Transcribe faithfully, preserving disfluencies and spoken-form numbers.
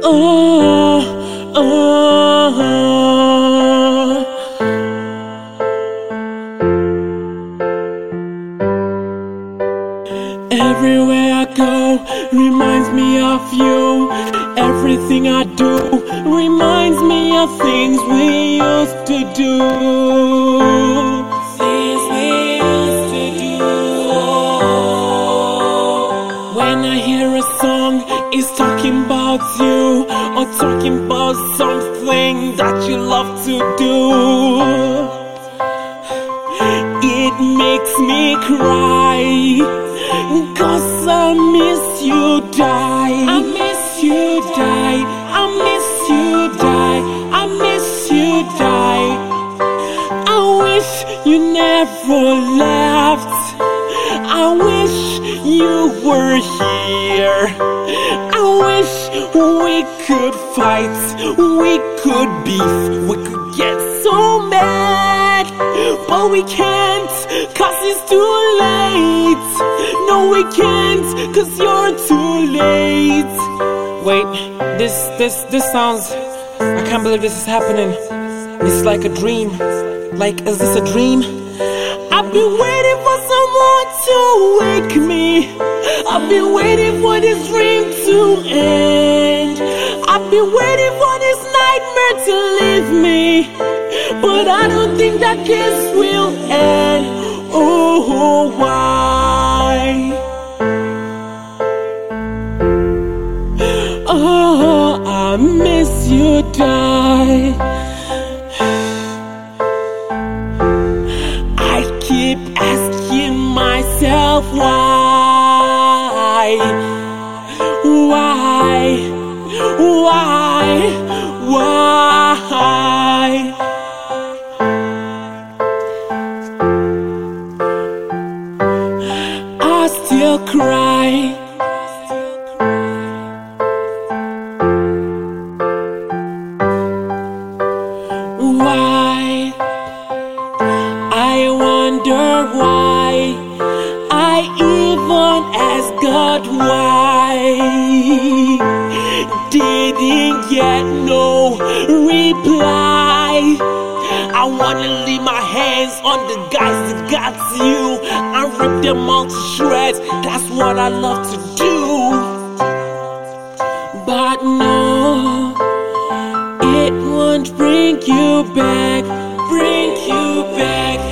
oh, oh. Everywhere I go reminds me of you. Everything I do reminds me of things we used to do. Things we used to do. When I hear a song, it's talking about you, or talking about something that you love to do. It makes me cry, 'cause I miss you, die. I miss you, die. I miss you, die. I miss you, die. I wish you never left. I wish you were here. I wish we could fight, we could beef, we could get so mad, but we can't, 'cause it's too late. No, we can't, 'cause you're too late. Wait, this, this, this sounds, I can't believe this is happening. It's like a dream. Like, is this a dream? I've been waiting for someone to wake me. I've been waiting for this dream to end. I've been waiting for this nightmare to leave me, but I don't think that this will end. Oh, why? Oh, I miss you, die. I keep asking myself why, why, why, why? I still cry. Why? I wonder why. I even ask God why. Didn't get no reply. I wanna leave my hands on the guys that got you and rip them all to shreds. That's what I love to do. But no, it won't bring you back, bring you back.